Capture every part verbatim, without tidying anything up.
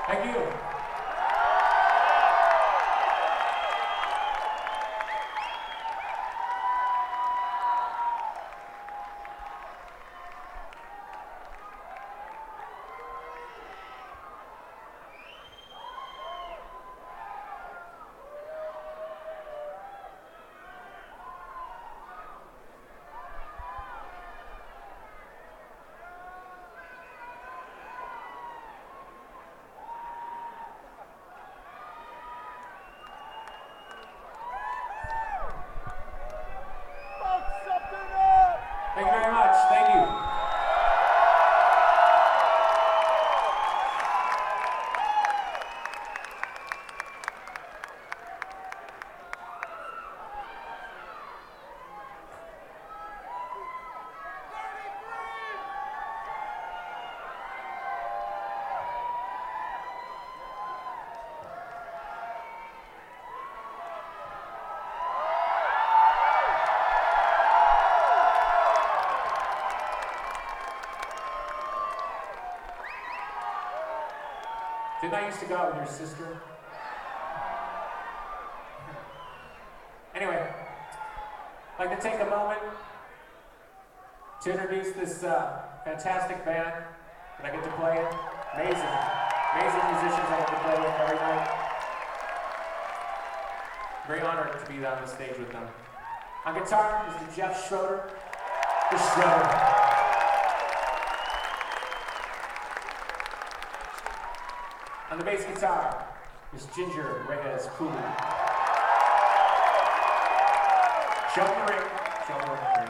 Thank you. Thank you very much. Thank you. Didn't I used to go out with your sister? Anyway, I'd like to take a moment to introduce this uh, fantastic band that I get to play in. Amazing, amazing musicians I get to play with every night. Very honored to be on the stage with them. On guitar, Mister Jeff Schroeder. The Schroeder. On the bass guitar, Miss Ginger Reyes Cooley. Sheldon Ring. Sheldon Ring.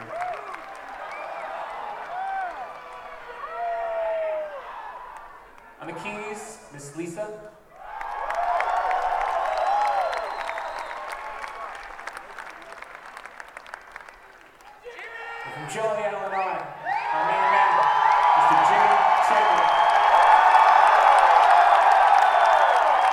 On the keys, Miss Lisa. And from Joliet, Illinois, our main man, Mister Jimmy Chamberlain.